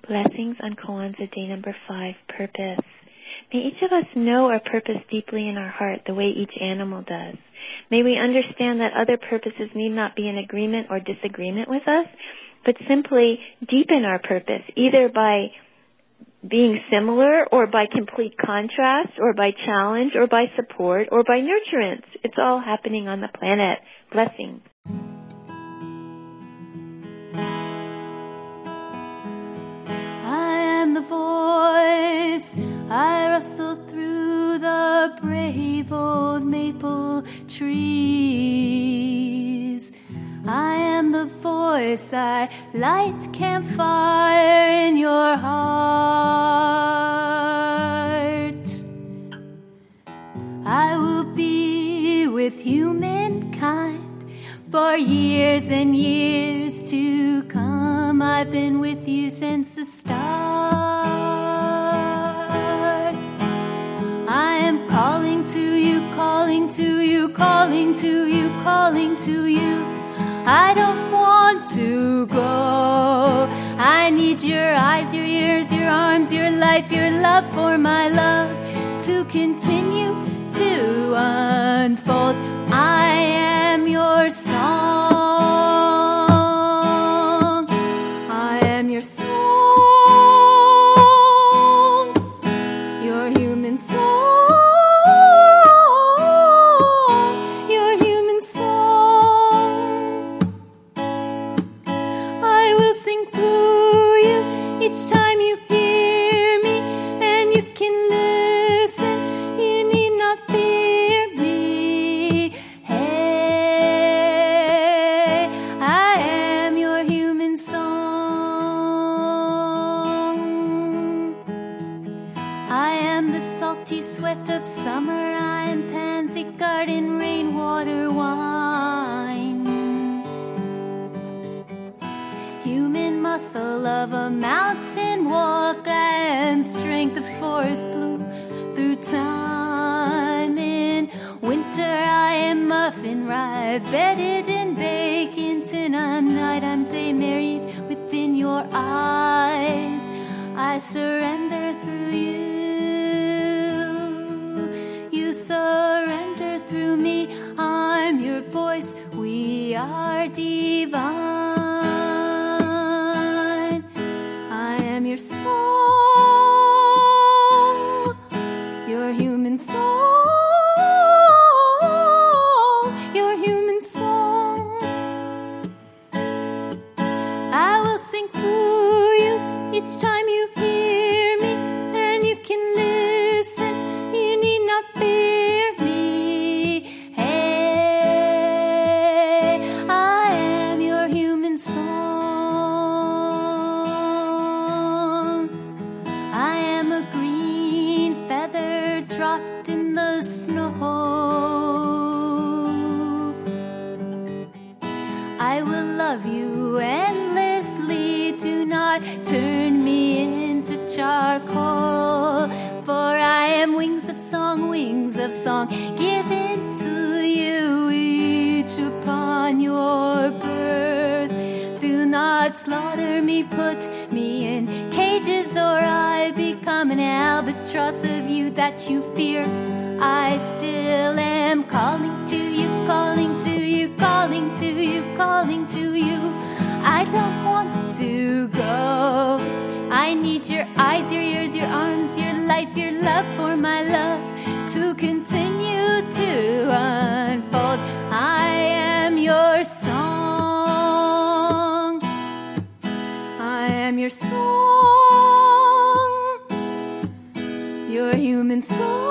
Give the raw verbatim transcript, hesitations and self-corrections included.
Blessings on Kwanzaa Day number five, Purpose. May each of us know our purpose deeply in our heart the way each animal does. May we understand that other purposes need not be in agreement or disagreement with us, but simply deepen our purpose, either by being similar or by complete contrast or by challenge or by support or by nurturance. It's all happening on the planet. Blessings. The voice I rustle through the brave old maple trees. I am the voice I light campfire in your heart. I will be with humankind for years and years to come. I've been with you since the start. I am calling to you, calling to you, calling to you, calling to you. I don't want to go. I need your eyes, your ears, your arms, your life, your love for my love to continue to unfold. I am your song. I am your song. Your human song. Your human song. I will sing through you each time you hear me, and you can listen. You need not fear me. Hey, I am your human song. I am the salty sweat of summer. I am pansy garden rainwater wine. Human muscle of a mountain walk. I am strength of forest bloom through time. In winter I am muffin rise, bedded in bacon. I'm night, I'm day, married within your eyes. I surrender through you. You surrender through me. I'm your voice. We are divine. I am your song. Your human song. Your human song. I will sing through you each time you hear me, and you can listen. You need not fear me. Hey, I am your human song. I am a green feather dropped in the snow. I will love you endlessly. Do not turn me into charcoal, for I am wings of song, wings of song, given to you each upon your birth. Do not slaughter me, put me in cages, or I become an albatross of you that you fear. I still am calling to you, calling to you, calling to you, calling to you. I don't want to go. I need your eyes, your ears, your arms, your life, your love for my love to continue to unfold. I am your song. I am your song. Your human song.